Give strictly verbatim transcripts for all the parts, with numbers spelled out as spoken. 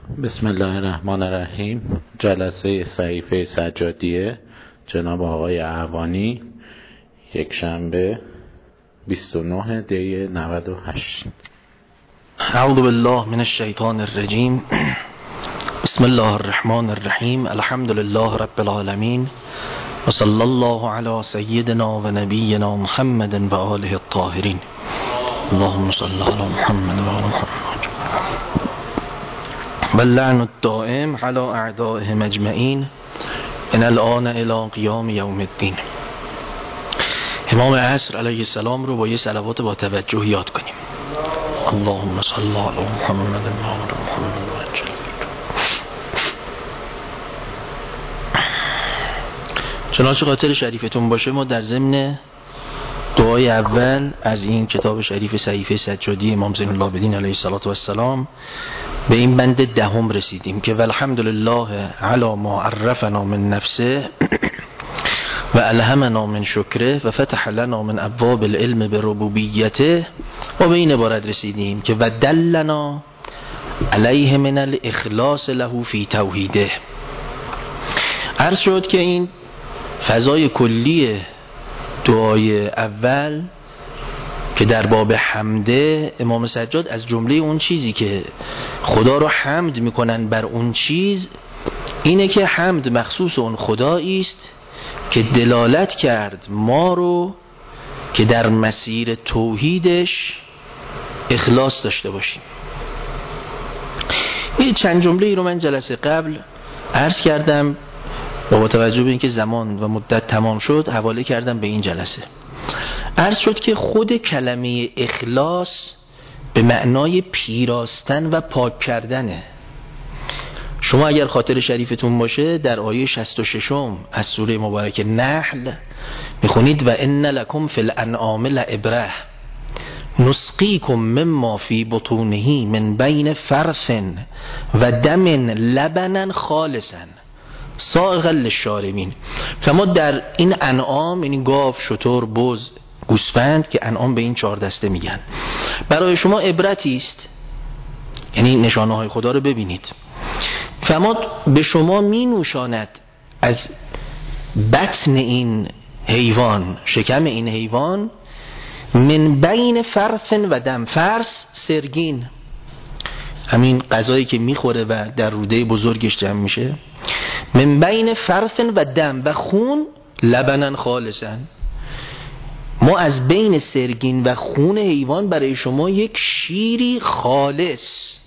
بسم الله الرحمن الرحیم. جلسه صحیفه سجادیه جناب آقای اعوانی، یک شنبه بیست و نه دی نود و هشت. اعوذ بالله من الشیطان الرجیم. بسم الله الرحمن الرحیم. الحمد لله رب العالمین و صلی الله علی سیدنا و نبینا محمد و آله الطاهرین. اللهم صل علی محمد و آل محمد و اللعن الدائم علی اعدائهم اجمعین من الآن الی قیام یوم الدین. امام عصر علیه السلام رو با یه صلوات با توجه یاد کنیم. اللهم صل علی محمد و آل محمد و عجل. چنانچه خاطر شریفتون باشه، ما در ضمن دعای اول از این کتاب شریف صحیفه سجادی امام زین العابدین علیه السلام به این بند دهم رسیدیم که والحمدلله علی ما عرفنا من نفسه و الهمنا من شکره و فتح لنا من ابواب العلم بربوبیته، و به این عبارت رسیدیم که و دلنا علیه من الاخلاص له فی توحیده. عرض شد که این فضای کلی دعای اول که در باب حمده، امام سجاد از جمله اون چیزی که خدا رو حمد میکنن بر اون چیز اینه که حمد مخصوص اون خدایی است که دلالت کرد ما رو که در مسیر توحیدش اخلاص داشته باشیم. این چند جمله ای رو من جلسه قبل عرض کردم و با توجه به اینکه زمان و مدت تمام شد حواله کردم به این جلسه. عرض شد که خود کلمه اخلاص به معنای پیراستن و پاک کردنه. شما اگر خاطر شریفتون باشه در آیه شصت و شش از سوره مبارکه نحل میخونید و ان لکم فی الانعام لعبره نسقیکم مما فی بطونه من بین فرث و دم لبنا خالصا سائغا للشاربین. فما در این انعام، یعنی گاو، شتر، بز، گوسفند که انعام به این چهار دسته میگن، برای شما عبرتی است، یعنی نشانه های خدا رو ببینید. فما به شما می نوشاند از بطن این حیوان، شکم این حیوان، من بین فرث و دم. فرث سرگین، همین غذایی که میخوره و در روده بزرگش جمع میشه. من بین فرث و دم و خون لبنا خالصا. ما از بین سرگین و خون حیوان برای شما یک شیری خالص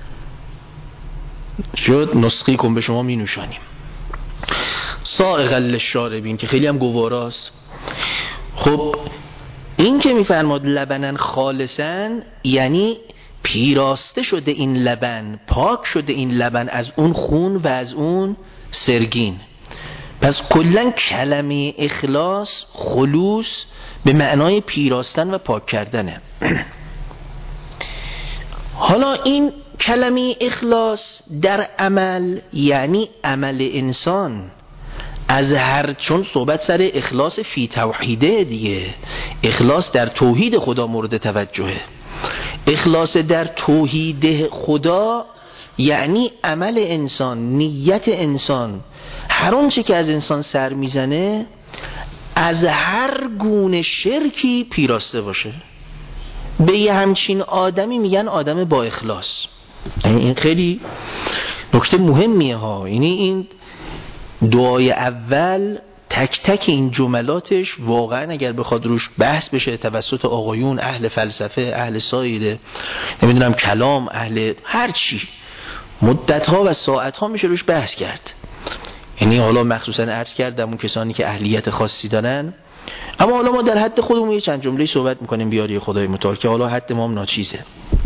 شد نسخی کن به شما می نوشانیم. سائغا للشاربین که خیلی هم گواراست. خب این که می فرماد لبنا خالصا یعنی پیراسته شده این لبن، پاک شده این لبن از اون خون و از اون سرگین. پس کلن کلمه اخلاص، خلوص، به معنای پیراستن و پاک کردنه. حالا این کلمه اخلاص در عمل یعنی عمل انسان از هر، چون صحبت سر اخلاص فی توحیده دیگه، اخلاص در توحید خدا مورد توجهه. اخلاص در توحید خدا یعنی عمل انسان، نیت انسان، هر آنچه که از انسان سر میزنه از هر گونه شرکی پیراسته باشه. به یه همچین آدمی میگن آدم با اخلاص. این خیلی نکته مهمیه ها. یعنی این دعای اول تک تک این جملاتش واقعا اگر بخواد روش بحث بشه توسط آقایون اهل فلسفه، اهل سایر نمیدونم کلام، اهل هر چی، مدت ها و ساعت ها میشه روش بحث کرد. یعنی حالا مخصوصا عرض کردم اون کسانی که اهلیت خاصی دارن، اما حالا ما در حد خودمون یه چند جمله صحبت میکنیم بیاری خدای متعال که حالا حد ما هم ناچیزه.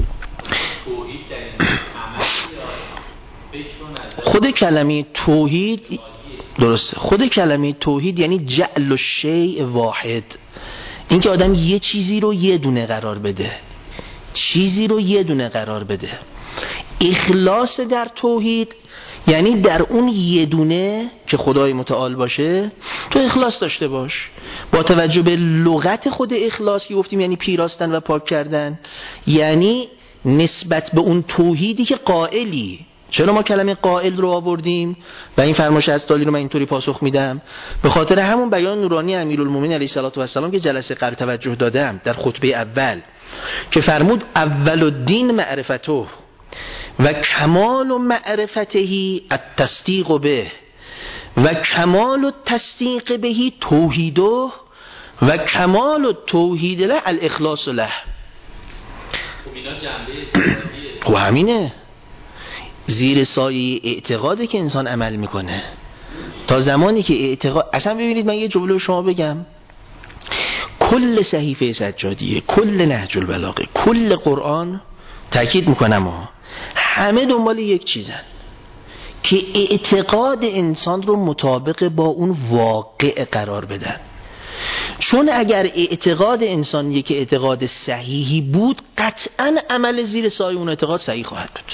خود کلمه توحید، درسته، خود کلمه توحید یعنی جعل الشیء واحد، این که آدم یه چیزی رو یه دونه قرار بده، چیزی رو یه دونه قرار بده. اخلاص در توحید یعنی در اون یه دونه که خدای متعال باشه تو اخلاص داشته باش. با توجه به لغت خود اخلاص که گفتیم یعنی پیراستن و پاک کردن، یعنی نسبت به اون توحیدی که قائلی، چرا ما کلمه قائل رو آوردیم و این فرمایش از دالی رو من اینطوری پاسخ میدم؟ به خاطر همون بیان نورانی امیرالمومنین علیه السلام که جلسه قبل توجه دادم در خطبه اول که فرمود اول الدین معرفته و کمال معرفته التصدیق به و کمال التصدیق به توحیده و کمال التوحید له الاخلاص له. خب همینه، زیر سایه اعتقاده که انسان عمل میکنه. تا زمانی که اعتقاد، اصلا ببینید من یه جمله شما بگم، کل صحیفه سجادیه، کل نهج البلاغه، کل قرآن، تأکید میکنم ها، همه دنبال یک چیزن که اعتقاد انسان رو مطابق با اون واقع قرار بدن. چون اگر اعتقاد انسان یک اعتقاد صحیحی بود، قطعا عمل زیر سایه اون اعتقاد صحیح خواهد بود.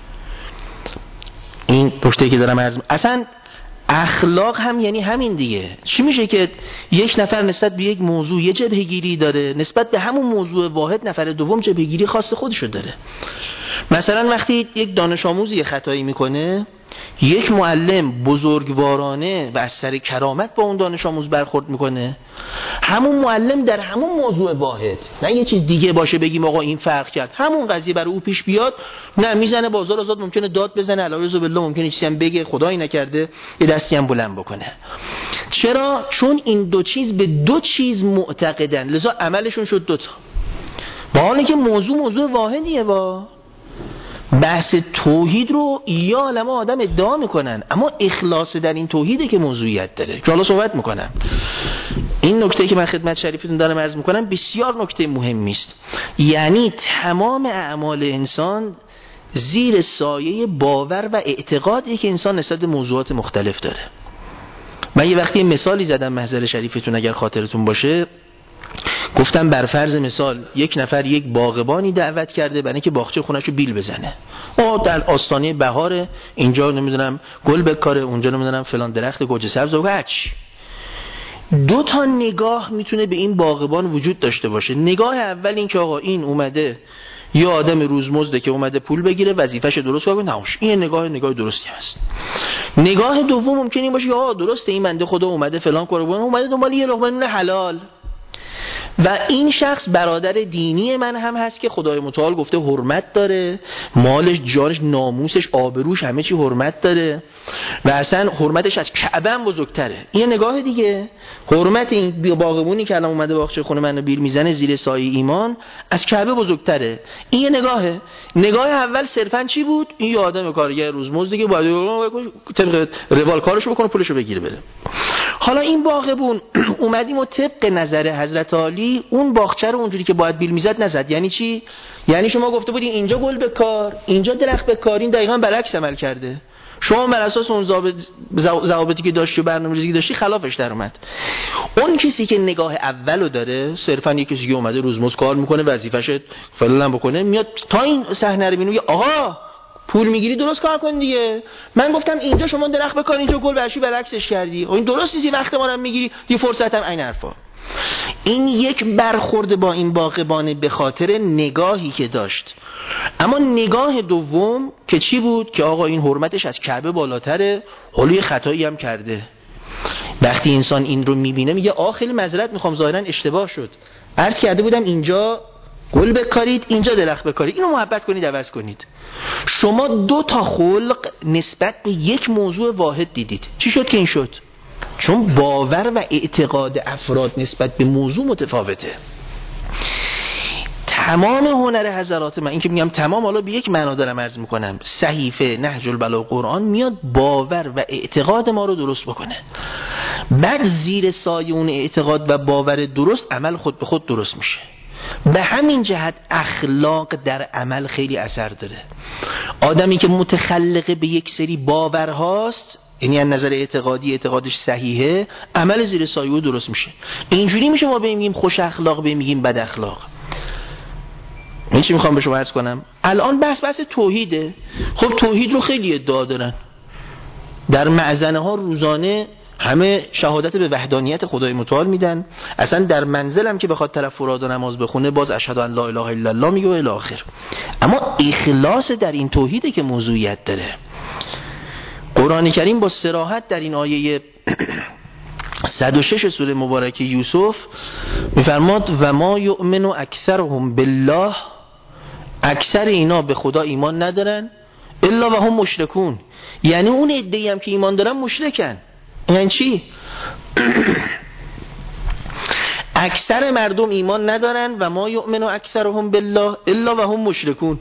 این پشته که دارم عرض، اصلا اخلاق هم یعنی همین دیگه. چی میشه که یک نفر نسبت به یک موضوع یه جبهه‌گیری داره، نسبت به همون موضوع واحد نفر دوم جبهه‌گیری خاص خودشو داره. مثلا وقتی یک دانش آموزی یه خطایی میکنه، یک معلم بزرگوارانه و از سر کرامت با اون دانش آموز برخورد میکنه، همون معلم در همون موضوع واحد، نه یه چیز دیگه باشه بگیم آقا این فرق کرد، همون قضیه برای او پیش بیاد، نه میزنه بازار آزاد، ممکنه داد بزنه، علاوه بالله ممکنه چیزی هم بگه، خدایی نکرده یه دستی هم بلند بکنه. چرا؟ چون این دو چیز به دو چیز معتقدن، لذا عملشون شد دوتا، با حالی که موضوع موضوع واحدیه. با بحث توحید رو یا علما آدم ادعا میکنن، اما اخلاص در این توحیده که موضوعیت داره که حالا صحبت میکنم. این نکته که من خدمت شریفتون دارم عرض میکنم بسیار نکته مهمی است. یعنی تمام اعمال انسان زیر سایه باور و اعتقادی که انسان نسبت به موضوعات مختلف داره. من یه وقتی مثالی زدم محضر شریفتون اگر خاطرتون باشه، گفتم بر فرض مثال یک نفر یک باغبانی دعوت کرده برای اینکه باغچه خونه‌شو بیل بزنه. او در آستانه بهاره، اینجا نمیدونم گل بکاره، اونجا نمیدونم فلان درخت گوجه سبز و هچ. دو تا نگاه میتونه به این باغبان وجود داشته باشه. نگاه اول این که آقا این اومده یه آدم روزمزده که اومده پول بگیره، وظیفه‌ش درست کنه، نهاش این نگاه نگاه درستی هست. نگاه دوم ممکنه این باشه که آقا درسته این بنده خدا اومده فلان کارو بکنه، اومده دنبال یه لقمه نون حلال، و این شخص برادر دینی من هم هست که خدای متعال گفته حرمت داره، مالش، جانش، ناموسش، آبروش، همه چی حرمت داره و اصلا حرمتش از کعبه هم بزرگتره. این نگاه دیگه، حرمت این باغبونی که الان اومده باغچه خونه منو بیل میزنه زیر سایه ایمان از کعبه بزرگتره. این یه نگاهه. نگاه اول صرفا چی بود؟ این یه آدم کارگر روزمزد که باید طبق روال کارشو بکنه پولشو بگیره بره. حالا این باغبون اومدیم و طبق نظر حضرت علی اون باغچه رو اونجوری که باید بیل میزد نزد. یعنی چی؟ یعنی شما گفته بودین اینجا گل بکار، اینجا درخت بکار، این دقیقاً برعکس عمل کرده. شما بر اساس اون ضابط ضوابطی که داشتی و برنامه‌ریزی که داشتی خلافش در اومد. اون کسی که نگاه اولو داره، صرفاً یک کسی که اومده روزمزد کار میکنه، وظیفه‌ش فلان بکنه، میاد تا این صحنه رو ببینه، آقا پول میگیری درست کار کن دیگه. من گفتم اینجا شما درخت بکار، اینجا گل برشی برعکسش کردی. این درست نیست، وقت ما رو میگیری، دی فرصتم این حرفا. این یک برخورد با این باغبانه به خاطر نگاهی که داشت. اما نگاه دوم که چی بود؟ که آقا این حرمتش از کعبه بالاتره، حالا یه خطایی هم کرده. وقتی انسان این رو میبینه میگه آ خیلی معذرت میخوام، ظاهرا اشتباه شد، عرض کرده بودم اینجا گل بکارید، اینجا درخت بکارید، اینو محبت کنید عوض کنید. شما دو تا خلق نسبت به یک موضوع واحد دیدید. چی شد که این شد؟ چون باور و اعتقاد افراد نسبت به موضوع متفاوته. تمام هنر حضرات من، این که میگم تمام، حالا به یک معنا دارم عرض میکنم، صحیفه نهج البلاغه قرآن میاد باور و اعتقاد ما رو درست بکنه، بعد زیر سایه اون اعتقاد و باور درست عمل خود به خود درست میشه. به همین جهت اخلاق در عمل خیلی اثر داره. آدمی که متخلق به یک سری باورهاست، یعنی از نظر اعتقادی اعتقادش صحیحه، عمل زیر سایه درست میشه. اینجوری میشه ما بگیم خوش اخلاق، بگیم بد اخلاق. این چی میخوام به شما عرض کنم؟ الان بحث بحث توحیده. خب توحید رو خیلی ادعا دارن، در معزنه ها روزانه همه شهادت به وحدانیت خدای متعال میدن، اصلا در منزل هم که بخواد طرف فراد و نماز بخونه باز اشهد ان لا اله الا الله میگه و الی آخر. اما اخلاص در این توحیده که موضوعیت داره. قرآن کریم با صراحت در این آیه صد و شش سوره مبارکه یوسف میفرماد و ما یؤمن اکثرهم بالله، اکثر اینا به خدا ایمان ندارن الا و هم مشرکون، یعنی اون عده‌ای هم که ایمان دارن مشرکن. یعنی چی؟ اکثر مردم ایمان ندارن و ما یؤمن اکثرهم بالله الا و هم مشرکون،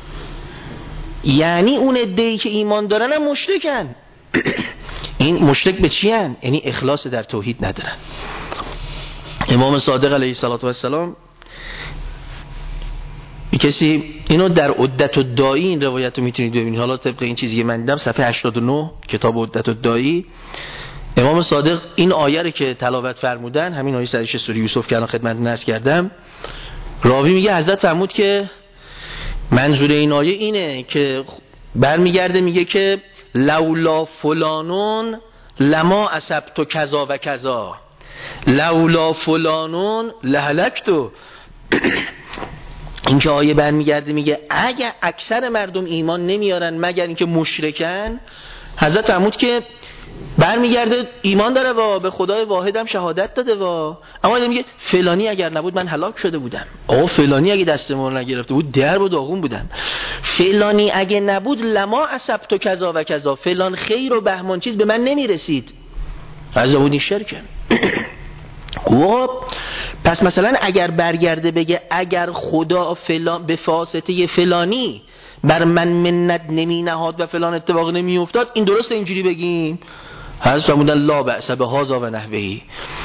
یعنی اون عده‌ای که ایمان دارن هم مشرکن. این مشرک به چی هن؟ یعنی اخلاص در توحید ندارن. امام صادق علیه السلام کسی اینو در عدت الداعی این روایت رو میتونید ببینید، حالا طبق این چیزی که من دیدم صفحه هشتاد و نه کتاب عدت الداعی، امام صادق این آیه رو که تلاوت فرمودن، همین آیه صد و شش سوره یوسف که الان خدمتتون عرض کردم، راوی میگه حضرت فرمود که منظور این آیه اینه که برمیگرده میگه که لولا فلانون لما اصبت کذا و کذا، لولا فلانون لهلکتو. این که آیه برمیگرده میگه اگه اکثر مردم ایمان نمیارن مگر اینکه مشرکن، حضرت فرمود که برمیگرده ایمان داره و به خدای واحدم شهادت داده و اما میگه فلانی اگر نبود من هلاک شده بودم. آقا فلانی اگه دست ما رو نگرفته بود درب و داغون بودم. فلانی اگه نبود لما اصبت و کذا و کذا، فلان خیر و بهمان چیز به من نمیرسید. از اون شرکه. خب پس مثلا اگر برگرده بگه اگر خدا فلان به واسطه فلانی بر من منت نمی نهاد و فلان اتفاق نمی افتاد، این درسته اینجوری بگیم؟ حضرت فرمودن لا بأس بهذا و نحوه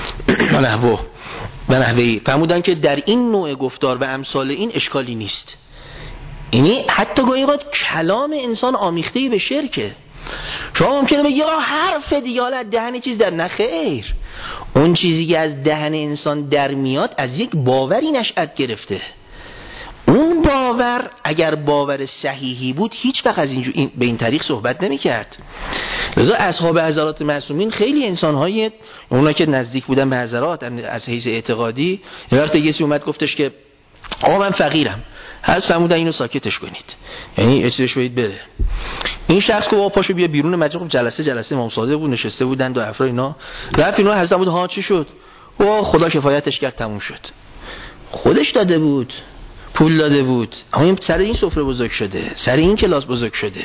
و نحوه و نحوه، فرمودن که در این نوع گفتار و امثال این اشکالی نیست. یعنی حتی گاهی اوقات کلام انسان آمیخته به شرکه. شما ممکنه بگی یا حرف دیگه حالا دهن چیز در نخیر، اون چیزی که از دهن انسان در میاد از یک باوری نشأت گرفته. اون باور اگر باور صحیحی بود هیچ وقت از این, این به این طریق صحبت نمی کرد. لذا اصحاب حضرات معصومین خیلی انسان‌های اونا که نزدیک بودن به حضرات از حیث اعتقادی، یه وقت کسی اومد گفتش که آقا من فقیرم، حضرت فرمودن اینو ساکتش کنید، یعنی اجازهش بدید بره. این شخص که با پاشو بیا بیرون مجلس، جلسه جلسه امام صادق بود، نشسته بودن دو افراد اینا، رفت اینا حضرت بود ها چی شد؟ او خدا کفایتش کرد تموم شد. خودش داده بود، پول داده بود، اما این سر این سفره بزرگ شده، سر این کلاس بزرگ شده،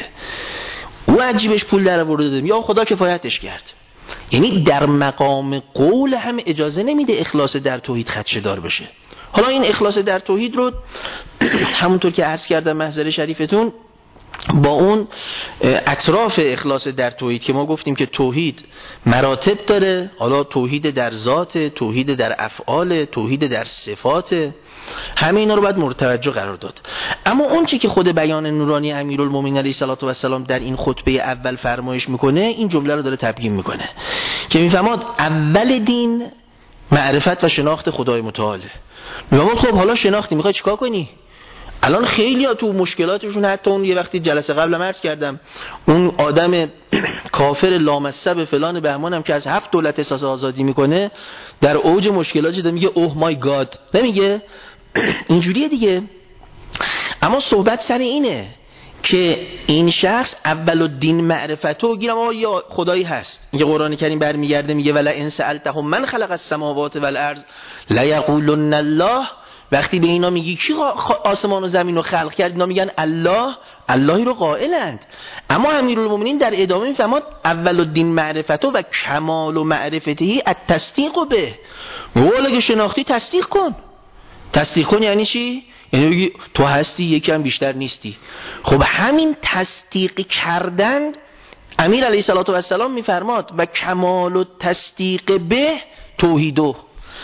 او عجیبش پول در آورده داده، یا خدا کفایتش کرد. یعنی در مقام قول هم اجازه نمیده اخلاص در توحید خدشه‌دار بشه. حالا این اخلاص در توحید رو همونطور که عرض کردم محضر شریفتون با اون اطراف اخلاص در توحید که ما گفتیم که توحید مراتب داره، حالا توحید در ذات، توحید در افعال، توحید در صفات، همه اینا رو باید مورد توجه قرار داد. اما اون چی که خود بیان نورانی امیرالمومنین علیه السلام در این خطبه اول فرمایش میکنه، این جمله رو داره تبیین میکنه که میفهماد اول دین معرفت و شناخت خدای متعاله. میفهماد خب حالا شناختی میخوای چیکار کنی؟ الان خیلی ها تو مشکلاتشون، حتی اون یه وقتی جلسه قبلم عرض کردم، اون آدم کافر لامصب فلان بهمانم که از هفت دولت احساس آزادی میکنه، در اوج مشکلات جدا میگه اوه مای گاد، نمیگه اینجوریه دیگه. اما صحبت سر اینه که این شخص اول الدین معرفتو گیرم آقا یا خدایی هست. اینکه قرآن کریم برمیگرده میگه ولا ان سألتهم من خلق السماوات والارض لیقولن الله، وقتی به اینا میگی کی آسمان و زمین رو خلق کرد، اینا میگن الله، اللهی رو قائلند. اما امیرالمومنین در ادامه میفرماد اول الدین معرفتو و کمال و معرفته التصدیق به، مولا که شناختی تصدیق کن. تصدیق کن یعنی چی؟ یعنی بگی تو هستی یکی هم بیشتر نیستی. خب همین تصدیق کردن امیر علیه السلام میفرماد و کمال و تصدیق به توحیدو.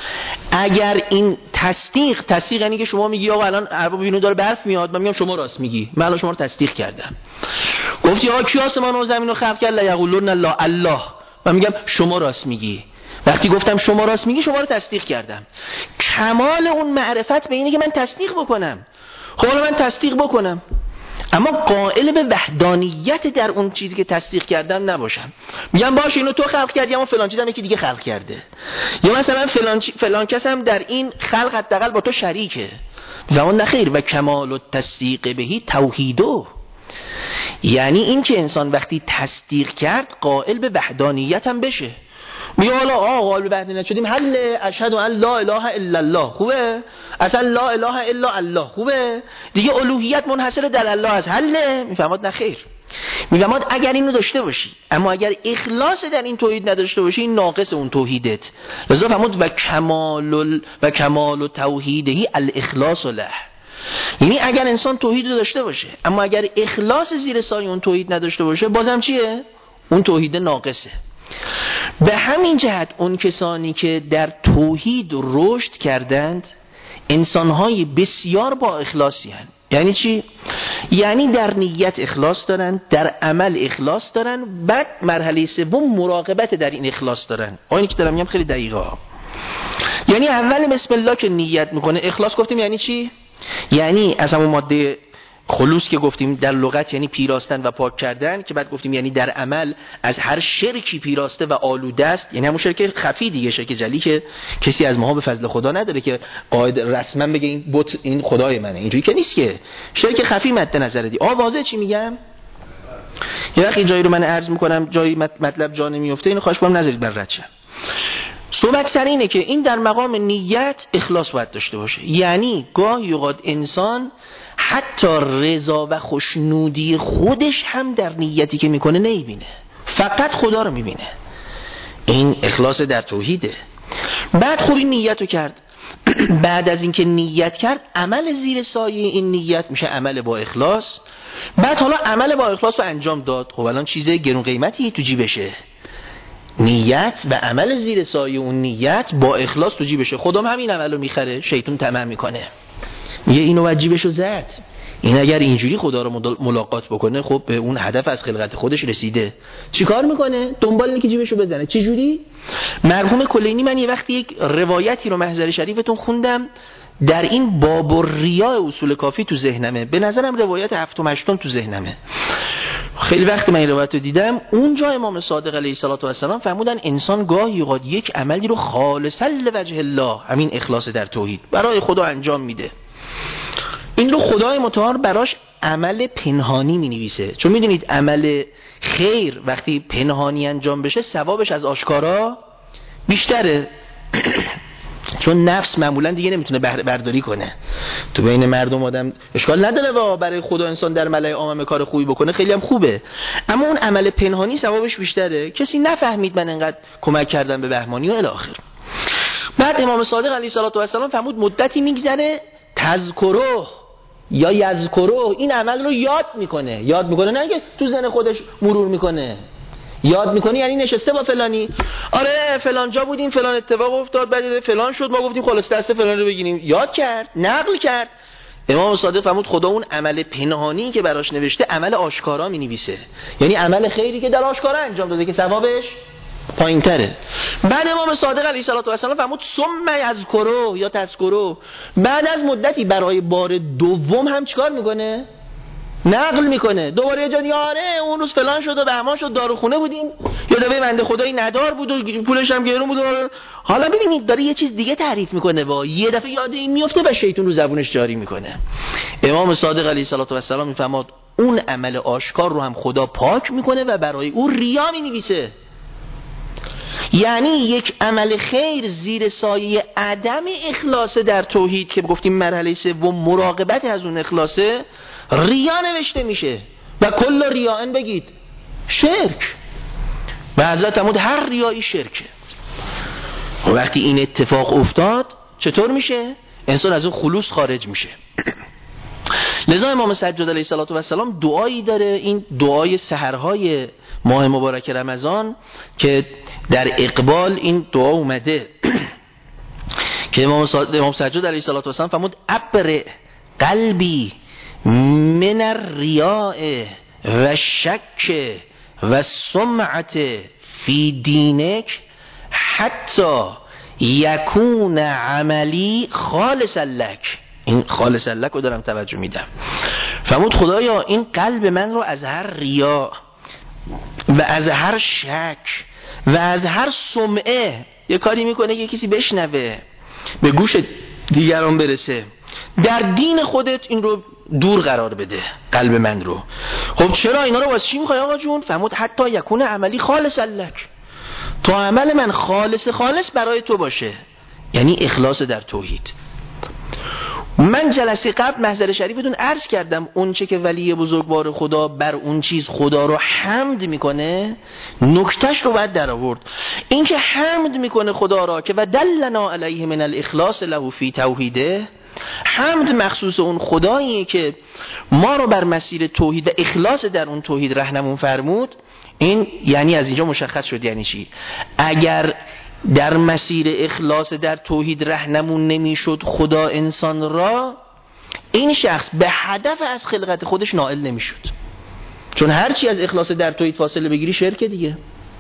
اگر این تصدیق تصدیق یعنی که شما میگی آقا الان ارباب اینو داره برف میاد، من میگم شما راست میگی، من الان شما رو تصدیق کردم. گفتی آقا کی آسمان و زمین رو خلق کرد؟ لا یقولون الله، الله. من میگم شما راست میگی. وقتی گفتم شما راست میگی شما رو تصدیق کردم. کمال اون معرفت به اینه که من تصدیق بکنم. خب حالا من تصدیق بکنم اما قائل به وحدانیت در اون چیزی که تصدیق کردم نباشم. میگم باشه اینو تو خلق کردی اما فلان چیزم یکی دیگه خلق کرده، یا مثلا فلان چی... فلان کس هم در این خلق حداقل با تو شریکه. و اون نخیر و کمال التصدیق بهی توحیدو. یعنی این که انسان وقتی تصدیق کرد قائل به وحدانیت هم بشه. میگه حالا آقا قائل به وحدانیت شدیم، حل اشهد ان لا اله الا الله خوبه، اصلا لا اله الا الله خوبه دیگه، الوهیت منحصر در الله است، حل. میفهماد نه خیر، میفهماد اگر اینو داشته باشی اما اگر اخلاص در این توحید نداشته باشی این ناقص اون توحیدت. لذا فرمود و کمال و کمال توحیدهی الاخلاص له. یعنی اگر انسان توحید رو داشته باشه اما اگر اخلاص زیر سایه اون توحید نداشته باشه بازم چیه؟ اون توحید ناقصه. به همین جهت اون کسانی که در توحید رشد کردند انسانهای بسیار با اخلاصی هستند. یعنی چی؟ یعنی در نیت اخلاص دارن، در عمل اخلاص دارن، بعد مرحله سوم مراقبت در این اخلاص دارن. اینی که دارم میگم خیلی دقیقه ها. یعنی اول بسم الله که نیت میکنه، اخلاص گفتیم یعنی چی؟ یعنی از همون ماده خلوص که گفتیم در لغت یعنی پیراستن و پاک کردن، که بعد گفتیم یعنی در عمل از هر شرکی پیراسته و آلوده است، یعنی همون شرک خفی دیگه، شرک جلی که کسی از ماها به فضل خدا نداره که قاعد رسما بگه این بت این خدای منه، اینجوری که نیست که. شرک خفی مد نظر دی. آ واضحه چی میگم؟ یه وقتی جایی رو من عرض میکنم جایی مطلب جا نمیفته اینو خواهش می‌کنم نذارید بر رد شه. صحبت سر اینه که این در مقام نیت اخلاص باید داشته باشه. یعنی گاهی اوقات انسان حتی رضا و خوشنودی خودش هم در نیتی که میکنه نمیبینه، فقط خدا رو میبینه. این اخلاص در توحیده. بعد خوب این نیت رو کرد، بعد از اینکه نیت کرد عمل زیر سایه این نیت میشه عمل با اخلاص. بعد حالا عمل با اخلاص رو انجام داد. خب الان چیز گرون قیمتی تو جیبشه، نیت و عمل زیر سایه اون نیت با اخلاص تو جیبشه. خودم همین عمل رو میخره، شیطان طمع میکنه میگه اینو و جیبشو زد، این اگر اینجوری خدا رو ملاقات بکنه خب به اون هدف از خلقت خودش رسیده. چی کار میکنه؟ دنبال اینه که جیبشو بزنه. چه جوری؟ مرحوم کلینی، من یه وقتی یک روایتی رو محضر شریفتون خوندم در این باب الریا اصول کافی تو ذهنمه، به نظرم روایت هفتم هشتم تو ذهنمه. خیلی وقتی من این روایت رو دیدم اونجا امام صادق علیه السلام فرمودن انسان گاهی اوقات یک عملی رو خالصا لوجه الله، همین اخلاص در توحید، برای خدا انجام میده. این رو خدای متعال براش عمل پنهانی می نویسه، چون میدونید عمل خیر وقتی پنهانی انجام بشه ثوابش از آشکارا بیشتره. چون نفس معمولا دیگه نمیتونه برداری کنه تو بین مردم. آدم اشکال نداره و برای خدا انسان در ملأ عام کار خوبی بکنه، خیلی هم خوبه، اما اون عمل پنهانی ثوابش بیشتره. کسی نفهمید من انقدر کمک کردم به بهمانی و الی آخر. بعد امام صادق علیه السلام فرمود مدتی میگذره تذکره یا یذکره، این عمل رو یاد میکنه. یاد میکنه نه که تو ذهن خودش مرور میکنه، یاد میکنی یعنی نشسته با فلانی، آره فلان جا بودیم فلان اتفاق افتاد بعد فلان شد ما گفتیم خلاص دست فلان رو بگیریم، یاد کرد، نقل کرد. امام صادق فرمود خدا اون عمل پنهانی که براش نوشته عمل آشکارا مینویسه، یعنی عمل خیری که در آشکارا انجام داده که ثوابش پایین تره. بعد امام صادق علیه السلام فرمود ثم یذکره یا تذکره، بعد از مدتی برای بار دوم هم چیکار میکنه؟ نقل میکنه. دوباره یه جا دیگه آره اون روز فلان شد و بهمان شد داروخونه بودیم، یا دبه بنده خدایی ندار بود و پولش هم گرون بود و حالا ببینید داره یه چیز دیگه تعریف میکنه و یه دفعه یاد این میفته و شیطان رو زبونش جاری میکنه. امام صادق علیه السلام میفرماد اون عمل آشکار رو هم خدا پاک میکنه و برای اون ریا مینویسه. یعنی یک عمل خیر زیر سایه عدم اخلاص در توحید که گفتیم مرحله سوم مراقبت از اون اخلاصه، ریا نوشته میشه و کل ریاءن بگید شرک، و حضرت فرمود هر ریایی شرکه. و وقتی این اتفاق افتاد چطور میشه؟ انسان از اون خلوص خارج میشه. لذا امام سجاد علیه السلام دعایی داره، این دعای سحرهای ماه مبارک رمضان که در اقبال این دعا اومده که امام سجاد علیه السلام فرمود ابرئ قلبی من الریاء و شک و سمعت فی دینک حتی یکون عملی خالصا لک. این خالص لک رو دارم توجه میدم. فرمود خدایا این قلب من رو از هر ریا و از هر شک و از هر سمعه، یه کاری میکنه که کسی بشنوه به گوش دیگران برسه، در دین خودت این رو دور قرار بده، قلب من رو. خب چرا اینا رو واسه چی میخوای آقا جون؟ فرمود حتی یکون عملی خالص لک، تا عمل من خالص خالص برای تو باشه، یعنی اخلاص در توحید. من جلسه قبل محضر شریفتون عرض کردم اون چه که ولی بزرگوار خدا بر اون چیز خدا رو حمد میکنه، نکتهش رو باید در آورد. این که حمد میکنه خدا را که و دلنا علیه من الاخلاص له فی توحیده، حمد مخصوص اون خداییه که ما رو بر مسیر توحید و اخلاص در اون توحید رهنمون فرمود. این یعنی از اینجا مشخص شد یعنی چی. اگر در مسیر اخلاص در توحید رهنمون نمیشد خدا انسان را، این شخص به هدف از خلقت خودش نائل نمیشد. چون هرچی از اخلاص در توحید فاصله بگیری شرک دیگه.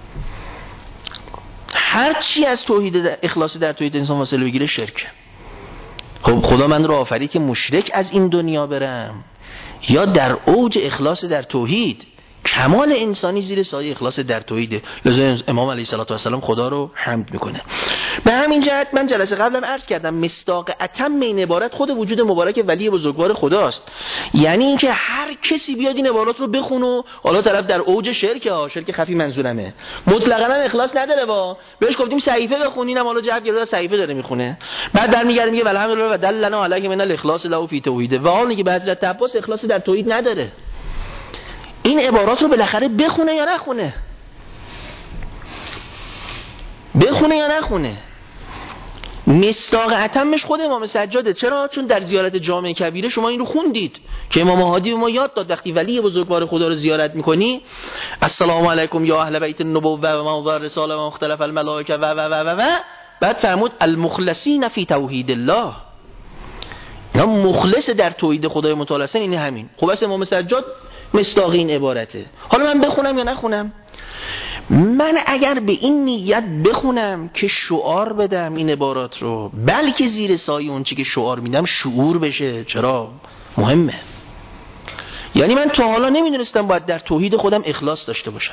هرچی از توحید در اخلاص در توحید انسان فاصله بگیره شرکه. خب خدا من رو آفرید که مشرک از این دنیا برم یا در اوج اخلاص در توحید؟ کمال انسانی زیر سایه اخلاص در توحیده. لذا امام علیه السلام خدا رو حمد میکنه. به همین جهت من جلسه قبلم عرض کردم مصداق اتم این عبارت خود وجود مبارک ولی بزرگوار خداست. یعنی اینکه هر کسی بیاد این عبارات رو بخونه و حالا طرف در اوج شرک ها، شرک خفی منظورمه، مطلقاً هم اخلاص نداره، با بهش گفتیم صحیفه بخونین، هم حالا جواب گرفته صحیفه داره میخونه، بعد برمیگرده میگه الحمدلله و دلنا علیه من الاخلاص له فی توحیده، و حالا که به حضرت عباس اخلاص در توحید نداره. این عبارات رو بالاخره بخونه یا نخونه؟ بخونه یا نخونه؟ مصداق اتمش خود امام سجاده. چرا؟ چون در زیارت جامع کبیره شما این رو خوندید که امام هادی به ما یاد داد وقتی ولی بزرگوار خدا رو زیارت میکنی، السلام علیکم یا اهل بیت النبوه و موضع الرساله و مختلف الملائکه و و و و و بعد فرمود المخلصین فی توحید الله، اینا مخلص در توحید خدای متعال هستن. این همین. خب بس امام سجاد مصداق این عبارته. حالا من بخونم یا نخونم؟ من اگر به این نیت بخونم که شعار بدم این عبارات رو، بلکه زیر سایه اون چی که شعار میدم شعور بشه. چرا؟ مهمه. یعنی من تا حالا نمیدونستم باید در توحید خودم اخلاص داشته باشم.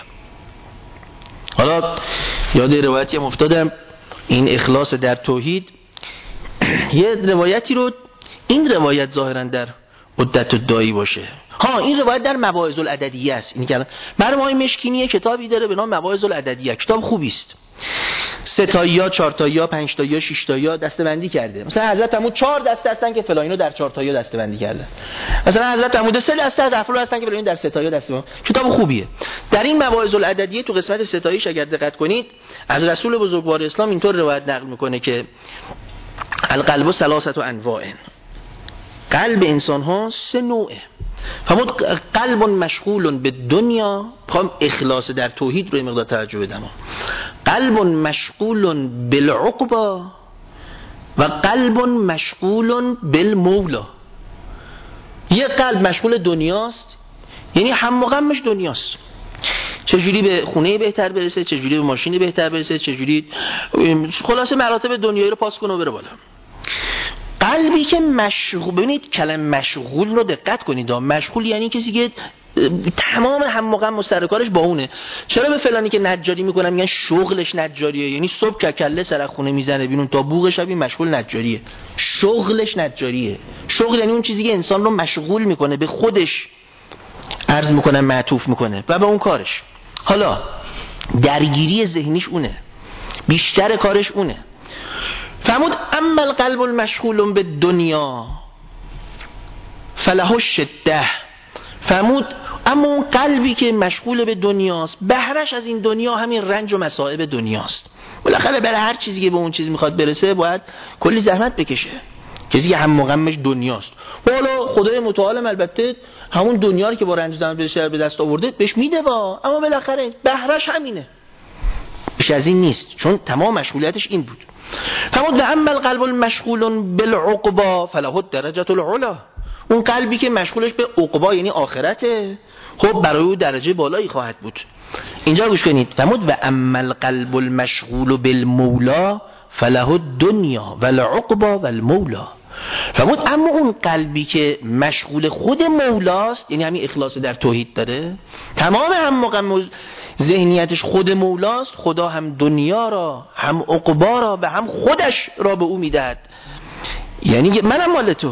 حالا یاد روایتی هم افتادم، این اخلاص در توحید یه روایتی رو، این روایت ظاهرا در عدت الداعی باشه، ها این روایت در مواعظ العددیه است. این که مرمای مشکینی کتابی داره به نام مواعظ العددیه، کتاب خوبی است. سه تایی‌ها، چهار تایی‌ها، پنج تایی‌ها، شش تایی‌ها دسته‌بندی کرده. مثلا حضرت عمود چهار دسته هستن که فلانینو در چهار تایی‌ها دسته‌بندی کرده. مثلا حضرت عمود سه دسته از افراد هستن که فلانینو در سه تایی‌ها دسته‌بندی. کتاب خوبیه. در این مواعظ العددیه تو قسمت سه تایی‌اش اگر دقت کنید از رسول بزرگوار اسلام اینطور روایت نقل میکنه که القلب ثلاثه انواع، قلب انسان ها سه نوعه. فرمود قلب مشغول به دنیا، میخوام اخلاص در توحید رو مقدار توجه بدم، قلب مشغول بالعقبا و قلب مشغول بالمولا. یه قلب مشغول دنیاست، یعنی هم و غمش دنیاست، چجوری به خونه بهتر برسه، چجوری به ماشین بهتر برسه، چجوری خلاصه مراتب دنیایی رو پاس کنه و بره بالا. قلبی که مشغول، ببینید کلمه مشغول رو دقت کنید، مشغول یعنی کسی که تمام هم و غم و سر کارش با اونه. چرا به فلانی که نجاری میکنن میگن شغلش نجاریه؟ یعنی صبح ککله سر خونه میزنه بیرون تا بوق شب، این مشغول نجاریه، شغلش نجاریه. شغل یعنی اون چیزی که انسان رو مشغول میکنه، به خودش عرض میکنه، معطوف میکنه و به اون کارش. حالا درگیری ذهنیش اونه، بیشتر کارش اونه. فرمود اما القلب المشغول به دنیا فله الشده. فرمود اما اون قلبی که مشغول به دنیاست، بهرش از این دنیا همین رنج و مصائب دنیاست. بالاخره برای هر چیزی که به اون چیز میخواد برسه باید کلی زحمت بکشه. کسی که هم غمش دنیاست، حالا خدای متعال البته همون دنیا رو که با رنج و زحمت به دست آورده بهش میده، با اما بالاخره بهرش همینه، بیش از این نیست، چون تمام مشغولیتش این بود. فرمود اما القلب المشغول بالعقبا فله الدرجه العلا. اون قلبی که مشغولش به عقبا یعنی آخرته، خب برای او درجه بالایی خواهد بود. اینجا گوش کنید. فرمود و اما القلب المشغول بالمولا فله الدنیا والعقبا والمولا. فرمود اما اون قلبی که مشغول خود مولاست، یعنی همین اخلاص در توحید داره، تمام هم مقام ذهنیتش خود مولاست، خدا هم دنیا را هم عقبا را و هم خودش را به او میدهد. یعنی منم مال تو.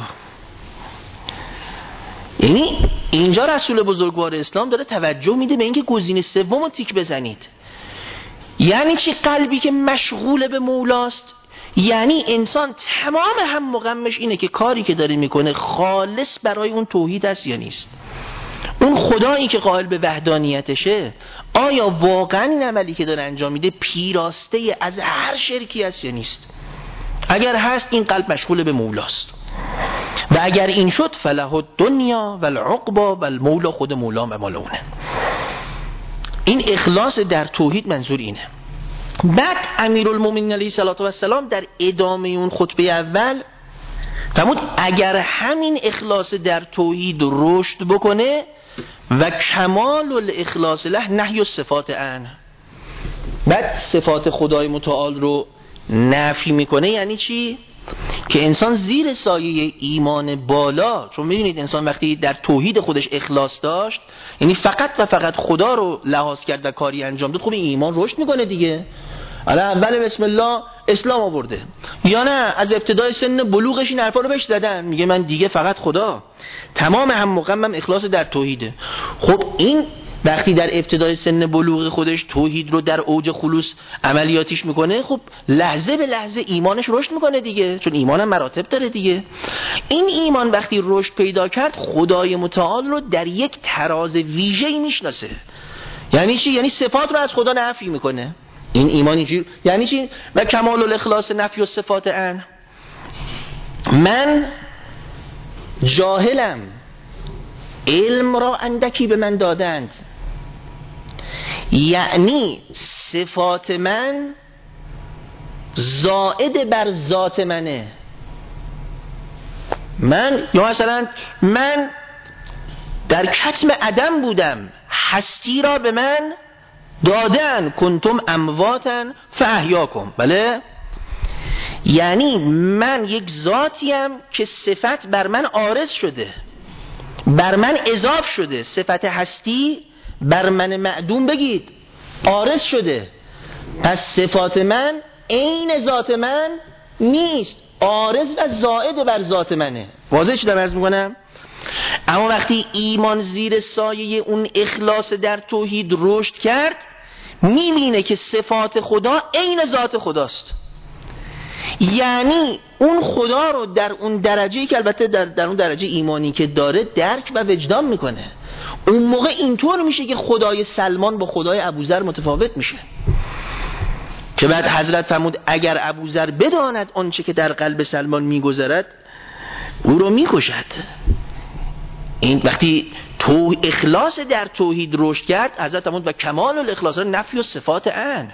یعنی اینجا رسول بزرگوار اسلام داره توجه میده به اینکه گزینه سوم رو تیک بزنید. یعنی چی قلبی که مشغول به مولاست؟ یعنی انسان تمام هم غمش اینه که کاری که داره میکنه خالص برای اون توحید است یا نیست. اون خدایی که قائل به وحدانیتشه آیا واقعا این عملی که داره انجام میده پیراسته از هر شرکی است یا نیست؟ اگر هست این قلب مشغول به مولاست و اگر این شد فله الدنیا و العقبا و المولا خود مولا و مالونه. این اخلاص در توحید منظور اینه. بعد امیرالمومنین علیه السلام در ادامه اون خطبه اول فرمود اگر همین اخلاص در توحید رشد بکنه و کمال الاخلاص له نهی الصفات عنه، بعد صفات خدای متعال رو نفی میکنه. یعنی چی؟ که انسان زیر سایه ایمان بالا، چون میدونید انسان وقتی در توحید خودش اخلاص داشت یعنی فقط و فقط خدا رو لحاظ کرد و کاری انجام داد، خب این ایمان رشد میکنه دیگه. حالا اول بسم الله اسلام آورده یا نه از ابتدای سن بلوغش این حرفا رو بهش زدن، میگه من دیگه فقط خدا، تمام هم مقمم اخلاص در توحیده. خب این وقتی در ابتدای سن بلوغ خودش توحید رو در اوج خلوص عملیاتیش میکنه، خب لحظه به لحظه ایمانش رشد میکنه دیگه، چون ایمان هم مراتب داره دیگه. این ایمان وقتی رشد پیدا کرد خدای متعال رو در یک تراز ویژه‌ای میشناسه. یعنی چی؟ یعنی صفات رو از خدا نفی میکنه. این ایمان اینجوری یعنی چی؟ و کمال الاخلاص نفی و صفات عنه. من جاهلم، علم را اندکی به من دادند، یعنی صفات من زائد بر ذات منه. من یا مثلا من در کتم عدم بودم، هستی را به من دادن، کنتم امواتن فاحیاکم. بله، یعنی من یک ذاتیم که صفت بر من عارض شده، بر من اضاف شده. صفت هستی بر من معدوم بگید عارض شده، پس صفات من عین ذات من نیست، عارض و زائد بر ذات منه. واضح شده عرض میکنم؟ اما وقتی ایمان زیر سایه اون اخلاص در توحید رشد کرد، میبینه که صفات خدا عین ذات خداست. یعنی اون خدا رو در اون درجه‌ای که البته در, در اون درجه ایمانی که داره درک و وجدان میکنه. اون موقع اینطور میشه که خدای سلمان با خدای ابوذر متفاوت میشه، که بعد حضرت فرمود اگر ابوذر بداند آنچه که در قلب سلمان میگذرد او رو میکشد. این وقتی تو اخلاص در توحید رشد کرد، حضرت فرمود و کمال الاخلاص نفی و صفات عنه.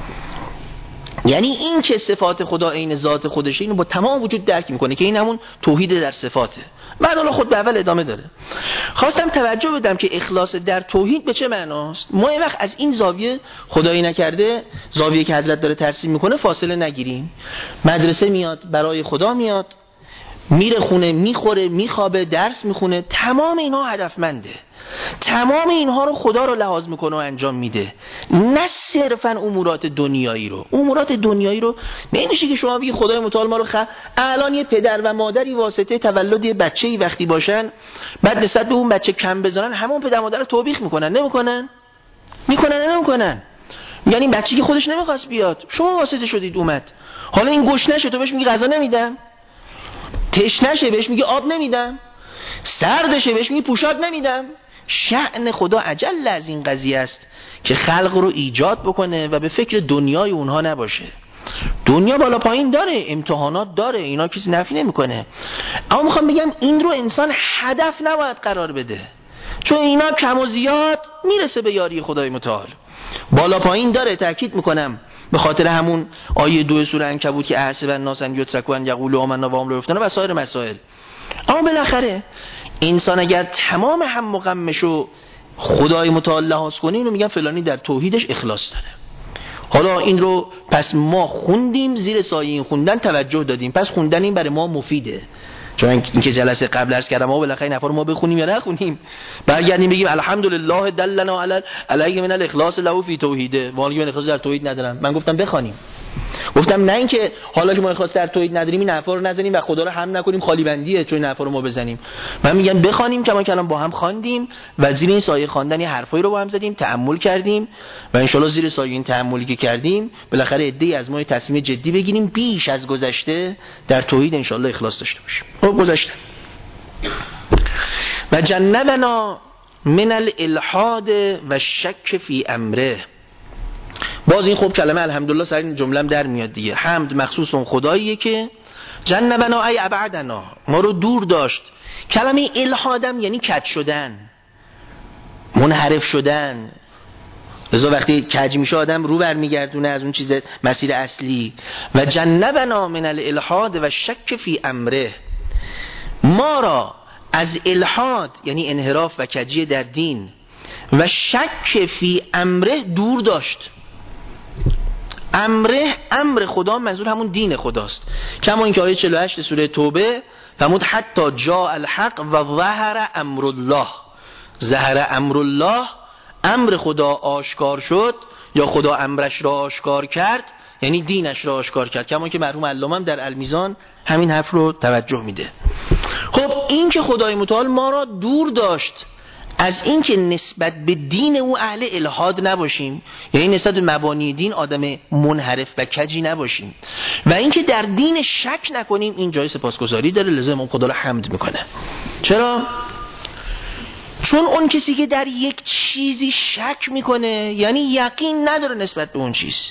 یعنی این که صفات خدا عین ذات خودشه اینو با تمام وجود درک میکنه که این همون توحید در صفاته. بعد حالا خود به اول ادامه داره. خواستم توجه بدم که اخلاص در توحید به چه معناست. ما این وقت از این زاویه خدایی نکرده، زاویه که حضرت داره ترسیم میکنه فاصله نگیریم. مدرسه میاد برای خدا میاد، میره خونه میخوره میخوابه درس میخونه، تمام اینها هدفمنده، تمام اینها رو خدا رو لحاظ میکنه و انجام میده، نه صرفا امورات دنیایی رو. امورات دنیایی رو نمیشه که شما بگی خدای متعال ما رو خ... الان یه پدر و مادری واسطه تولد یه بچه‌ای وقتی باشن بعد نسبت به اون بچه کم بزنن، همون پدر مادر رو توبیخ میکنن. نمیکنن؟ میکنن نمیکنن؟ یعنی بچه‌ای که خودش نمیخواست بیاد شما واسطه شدید اومد، حالا این گوش نشه تو بهش میگی غذا نمیدم، تشنشه بهش میگه آب نمیدم، سردشه بهش میگه پوشاک نمیدم. شأن خدا عجل از این قضیه است که خلق رو ایجاد بکنه و به فکر دنیای اونها نباشه. دنیا بالا پایین داره، امتحانات داره، اینا کسی نفی نمیکنه، اما میخوام بگم این رو انسان هدف نباید قرار بده، چون اینا کم و زیاد میرسه به یاری خدای متعال. بالا پایین داره، تاکید میکنم به خاطر همون آیه دو سوره عنکبوت که احسب الناس ان یترکوا ان یقولوا آمنا و هم لا یفتنون و سایر مسائل. اما بالاخره انسان اگر تمام هم و غمشو خدای متعال لحاظ کنه، اینو میگن فلانی در توحیدش اخلاص داره. حالا این رو پس ما خوندیم، زیر سایه این خوندن توجه دادیم، پس خوندن این برای ما مفیده. چون اینکه جلسه قبل عرض کردم ما بالاخره این حرفا رو ما بخونیم یا نخونیم، برگردیم بگیم الحمدلله دلنا علی علیه من الاخلاص له فی توحیده، واقعا اخلاص در توحید ندارم، من گفتم بخوانیم. گفتم نه اینکه حالا که ما اخلاص در توحید نداریم این حرفا رو نزنیم و خدا رو هم نکنیم خالی بندیه چون این حرفا رو ما بزنیم. من میگم بخوانیم که ما کلام با هم خواندیم و زیر این سایه خواندن حرفایی رو با هم زدیم، تأمل کردیم و ان شاءالله زیر سایه این تأملی که کردیم بالاخره عده‌ای از ما تصمیم جدی بگیریم بیش از گذشته در توحید ان شاءالله اخلاص داشته باشیم. خب گذشته. و جنبنا من الالحاد و شک فی امره. باز این خوب کلمه الحمدلله سر این جمله‌ام در میاد دیگه. حمد مخصوص اون خداییه که جنبنا ای ابعدنا، ما رو دور داشت. کلمه الحادم یعنی کج شدن، منحرف شدن. لذا وقتی کج میشه آدم رو برمیگردونه از اون چیز مسیر اصلی. و جنبنا من الالحاد و شک فی امره، ما را از الحاد یعنی انحراف و کجی در دین و شک فی امره دور داشت. امره، امر خدا منظور همون دین خداست. کما اینکه آیه چهل و هشت سوره توبه فرمود حتی جاء الحق و ظهر امر الله. ظهر امر الله، امر خدا آشکار شد یا خدا امرش را آشکار کرد یعنی دینش را آشکار کرد. کما که مرحوم علامه هم در المیزان همین حرف رو توجه میده. خب این که خدای متعال ما را دور داشت از این که نسبت به دین او اهل الحاد نباشیم، یعنی نسبت به مبانی دین آدم منحرف و کجی نباشیم و اینکه در دین شک نکنیم، این جای سپاسگزاری داره. لذا امام خدا رو حمد میکنه. چرا؟ چون اون کسی که در یک چیزی شک میکنه یعنی یقین نداره نسبت به اون چیز،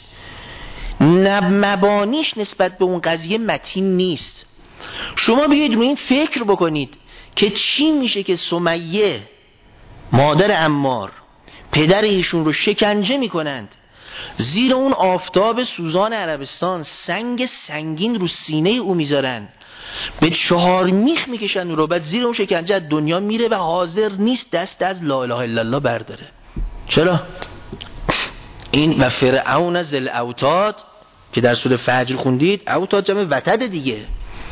مبانیش نسبت به اون قضیه متین نیست. شما بیاید روی این فکر بکنید که چی میشه که سمیه مادر عمار پدر ایشون رو شکنجه میکنند، زیر اون آفتاب سوزان عربستان سنگ سنگین رو سینه او میذارن، به چهار میخ میکشن رو، بعد زیر اون شکنجه از دنیا میره و حاضر نیست دست از لا اله الا الله برداره. چرا؟ این و فرعون ذل اوتاد که در سوره فجر خوندید، اوتاد جمع وتد دیگه.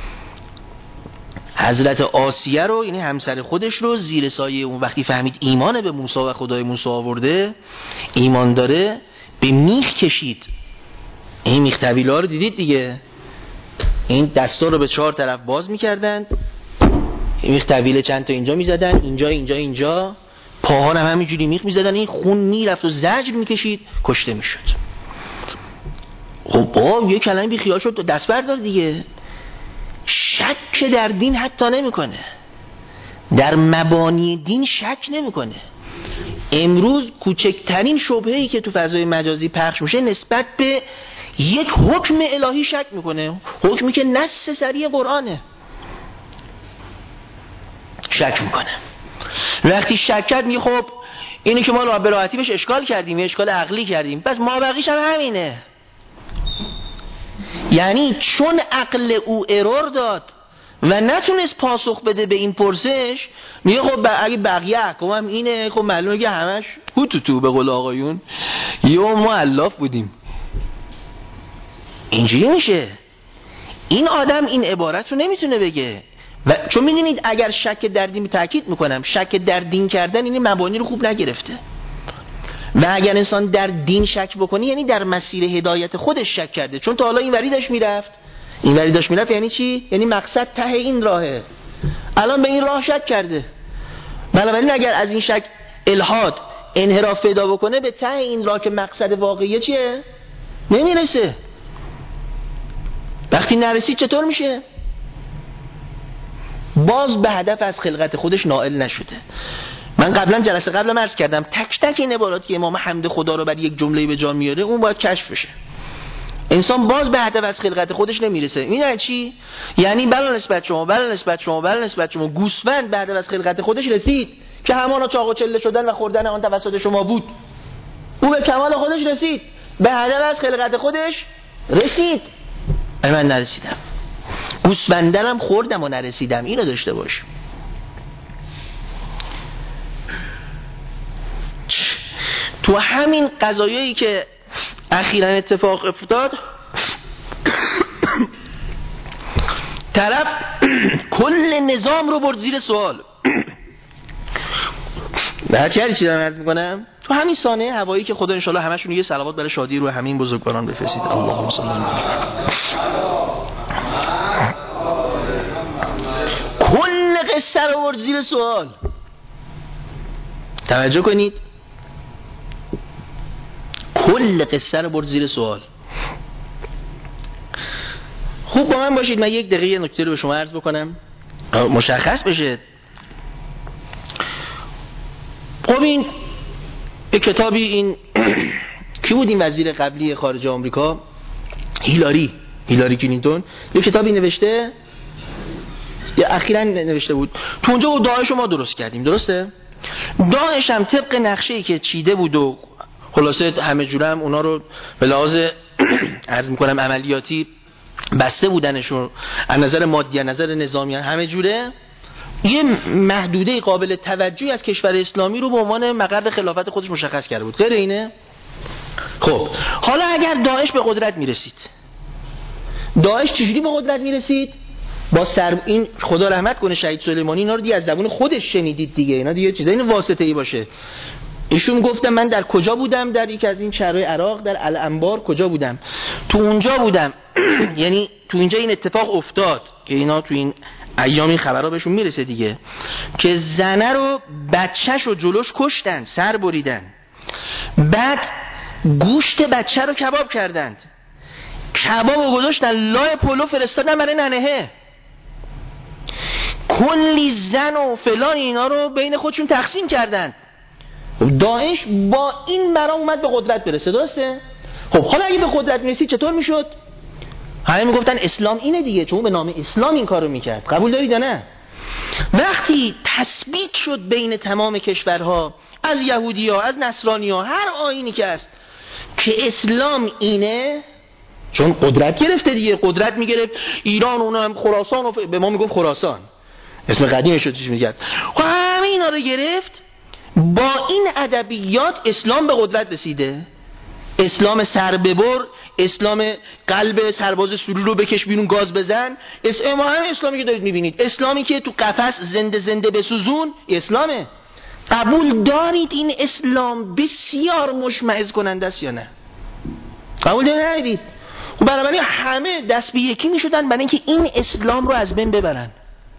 حضرت آسیه رو یعنی همسر خودش رو زیر سایه اون وقتی فهمید ایمان به موسی و خدای موسی آورده، ایمان داره، به میخ کشید. این میخ طویله رو دیدید دیگه، این دستا رو به چهار طرف باز میکردند، این میخ طویله چند تا اینجا میزدن، اینجا اینجا اینجا، پاها هم همینجوری میخ میزدن، این خون میرفت و زجر میکشید، کشته میشد. خب با یه کلمه بی خیال شد دست بردار دیگه. شک در دین حتی نمیکنه، در مبانی دین شک نمیکنه. امروز کوچکترین شبهه‌ای که تو فضای مجازی پخش میشه نسبت به یک حکم الهی شک میکنه، حکمی که نص صریح قرآنه، شک میکنه. وقتی شک کرد میگه خب اینی که ما به راحتی بهش اشکال کردیم، اشکال عقلی کردیم، پس ما بقیش هم همینه. یعنی چون عقل او ارور داد و نتونست پاسخ بده به این پرسش، میگه خب اگه بقیه احکام هم اینه، خب معلومه که همش هوتوتو به قول آقایون یا ما الاف بودیم. اینجوری میشه. این آدم این عبارت رو نمیتونه بگه و چون میدونید اگر شک در دین، تاکید میکنم شک در دین کردن یعنی مبانی رو خوب نگرفته. و اگر انسان در دین شک بکنه یعنی در مسیر هدایت خودش شک کرده، چون تا حالا این وری داشت میرفت، این وری داشت میرفت، یعنی چی؟ یعنی مقصد ته این راهه، الان به این راه شک کرده. بنابراین اگر از این شک الحاد انحراف پیدا بکنه به ته این راه که مقصد واقعی چیه؟ نمیرسه. وقتی نرسید چطور میشه؟ باز به هدف از خلقت خودش نائل نشده. من قبلا جلسه قبلا عرض کردم تک تک این عباراتی که امام حمد خدا رو بر یک جمله به جا میاره اون باید کشف بشه. انسان باز به هدف از خلقت خودش نمیرسه. این یعنی چی؟ یعنی بلا نسبت شما بلا نسبت شما بلا نسبت شما گوسفند به هدف از خلقت خودش رسید که همانا چاق و چله شدن و خوردن آن توسط شما بود. او به کمال خودش رسید، به هدف از خلقت خودش رسید. من نرسیدم، گوسفندم خوردم و نرسیدم. اینو داشته باش. تو همین قضایایی که اخیراً اتفاق افتاد طرف کل نظام رو برد زیر سوال. هر چی چی دارم عرض میکنم تو همین سانحه هوایی که خدا انشالله همشون یه صلوات برای شادی رو همین بزرگواران بفرستید. اللهم صل علی کل قصه رو برد زیر سوال. توجه کنید، کل قصه رو برد زیر سوال. خوب با من باشید، من یک دقیقه نکته رو به شما عرض بکنم مشخص بشه. خب این یک کتابی، این کی بود این وزیر قبلی خارجه آمریکا؟ هیلاری هیلاری کلینتون یک کتابی نوشته، یا اخیراً نوشته بود. تو اونجا و داعش ما درست کردیم، درسته؟ داعش هم طبق نقشه‌ای که چیده بود و خلاصه همه جوره هم اونا رو به لحاظ عرض میکنم عملیاتی بسته بودنشون، از نظر مادی، از نظر نظامی، همه جوره یه محدوده قابل توجهی از کشور اسلامی رو به عنوان مقر خلافت خودش مشخص کرده بود. غیر اینه؟ خب حالا اگر داعش به قدرت میرسید، داعش چجوری به قدرت میرسید؟ با سر این خدا رحمت کنه شهید سلیمانی، اینا رو دیگه از زبون خودش شنیدید دیگه، اینا دیگه چیزای این واسطه ای باشه. ایشون گفتم من در کجا بودم؟ در یک از این شهرهای عراق، در الانبار کجا بودم؟ تو اونجا بودم. یعنی تو اینجا این اتفاق افتاد که اینا تو این ایام این خبرها بهشون میرسه دیگه، که زنه رو بچهش رو جلوش کشتن، سر بریدن، بعد گوشت بچه رو کباب کردند، کباب رو گذاشتن لای پلو فرستادن برای ننهه، کلی زن و فلان اینا رو بین خودشون تقسیم کردند. داعش با این مرام اومد به قدرت برسه، درسته؟ خب حالا اگه به قدرت میرسید چطور میشد؟ همه میگفتن اسلام اینه دیگه، چون به نام اسلام این کارو میکرد. قبول دارید یا نه؟ وقتی تثبیت شد بین تمام کشورها، از یهودی ها، از نصرانی ها، هر آیینی که هست، که اسلام اینه، چون قدرت گرفته دیگه، قدرت میگرفت ایران، اونو هم خراسان، و به ما میگفت خراسان، اسم قدیمش رو چیز میگرد، خب همه اینا رو گرفت. با این ادبیات اسلام به قدرت رسیده. اسلام سر ببر، اسلام قلب سرباز سوری رو بکش بیرون گاز بزن، اسلام هم اسلامی که دارید میبینید، اسلامی که تو قفس زنده زنده بسوزون، اسلامه. قبول دارید این اسلام بسیار مشمئز کننده است یا نه؟ قبول دارید؟ خب بنابراین همه دست به یکی میشدن برای اینکه این اسلام رو از بین ببرن.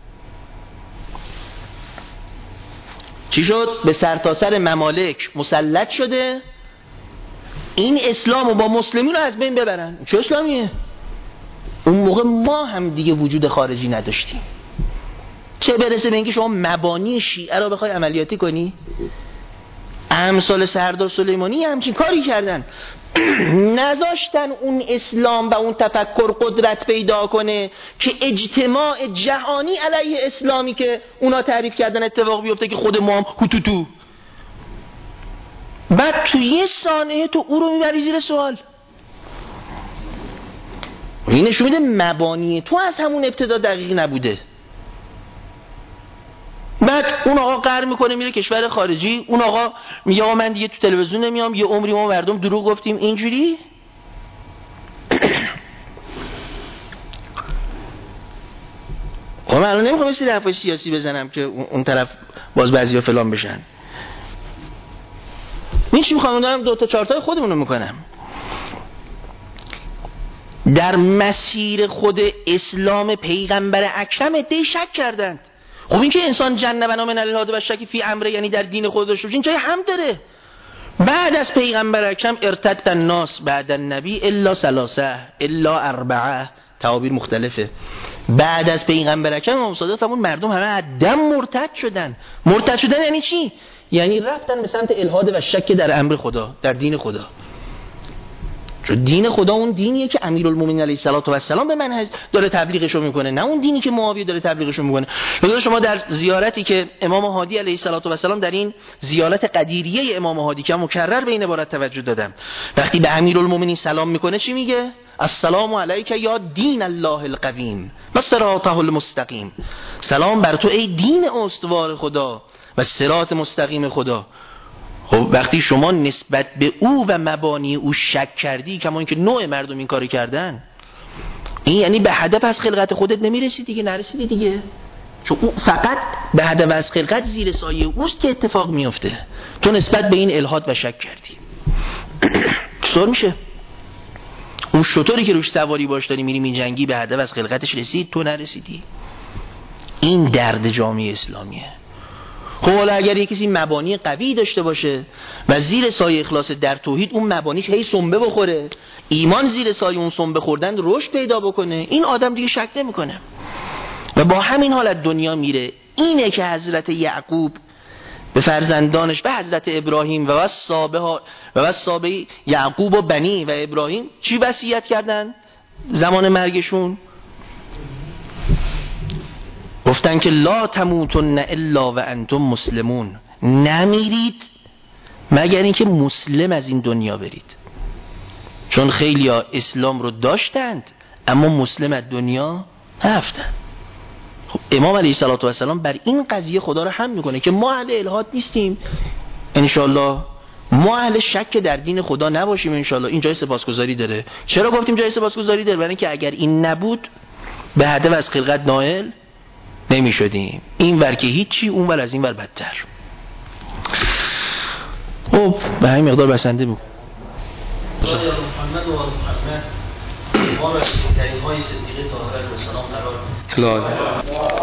چی شد؟ به سرتاسر ممالک مسلط شده این اسلام رو با مسلمین رو از بین ببرن. چه اسلامیه؟ اون موقع ما هم دیگه وجود خارجی نداشتیم، چه برسه به اینکه شما مبانی شیعه رو بخوای عملیاتی کنی. امثال سردار سلیمانی همچین کاری کردن، نذاشتن اون اسلام و اون تفکر قدرت پیدا کنه که اجتماع جهانی علیه اسلامی که اونا تعریف کردن اتفاق بیفته، که خود ما هم هوتوتو. بعد تو یه ثانیه تو او رو میبری زیر سوال. این نشون میده مبانی تو از همون ابتدا دقیق نبوده. بعد اون آقا قهر میکنه میره کشور خارجی، اون آقا میگه آقا من دیگه تو تلویزیون نمیام، یه عمری ما مردم دروغ گفتیم اینجوری. خب من الان نمیخوام مثل حرفای سیاسی بزنم که اون طرف باز بعضیا فلان بشن. این چی میخوام دارم دو تا چهار تا خودمون رو میکنم. در مسیر خود اسلام پیغمبر اکرم ادعای شک کردند. خب این که انسان جن بنا من الهاد و شک فی امره، یعنی در دین خود داشته باشه، این جای هم داره. بعد از پیغمبر اکرم ارتد الناس بعد النبی الا ثلاثه الا اربعه، تعابیر مختلفه. بعد از پیغمبر اکرم امام صادق فرمود مردم همه از دم مرتد شدن. مرتد شدن یعنی چی؟ یعنی رفتن به سمت الهاد و شک در امر خدا، در دین خدا. چون دین خدا اون دینیه که امیرالمومنین علیه السلام به منهج داره تبلیغشو میکنه، نه اون دینی که معاویه داره تبلیغشو میکنه. لذا شما در زیارتی که امام هادی علیه السلام در این زیارت قدیریه امام هادی که مکرر به این عبارت توجه دادم، وقتی به امیرالمومنین سلام میکنه چی میگه؟ السلام علیک یا دین الله القویم و صراطه المستقیم. سلام بر تو ای دین استوار خدا و صراط مستقیم خدا. خب وقتی شما نسبت به او و مبانی او شک کردی، کما اینکه نوع مردم این کاری کردن، این یعنی به هدف از خلقت خودت نمیرسی دیگه، نرسیدی دیگه. چون او فقط به هدف از خلقت زیر سایه اوست که اتفاق میفته. تو نسبت به این الحاد و شک کردی. چطور میشه؟ اون شطوری که روش سواری باش داری میری میجنگی به هدف از خلقتش رسید، تو نرسیدی. این درد جامعه اسلامیه. خب حالا اگر یک کسی مبانی قوی داشته باشه و زیر سایه اخلاص در توحید اون مبانیش هی سنبه بخوره، ایمان زیر سایه اون سنبه خوردن رشد پیدا بکنه، این آدم دیگه شک نمیکنه و با همین حالت دنیا میره. اینه که حضرت یعقوب به فرزندانش و حضرت ابراهیم و وصابه و وصابه یعقوب و بنی و ابراهیم چی وصیت کردن زمان مرگشون؟ گفتن که لا تموتن الا و انتم مسلمون، نمیرید مگر اینکه مسلم از این دنیا برید. چون خیلی ها اسلام رو داشتند اما مسلم از دنیا نرفتند. خب امام علیه السلام بر این قضیه خدا رو حمد میکنه که ما اهل الحاد نیستیم انشالله، ما اهل شک در دین خدا نباشیم انشالله. این جای سپاسگزاری داره. چرا گفتیم جای سپاسگزاری داره؟ برای اینکه اگر این نبود به هدف از خلقت نائل نمی شدیم. این ور که هیچی، اون ور از این ور بدتر. خب به همین مقدار بسنده بود. خدایا محمد و آل محمد ما را در این های صدیقه طاهره علیه السلام قرار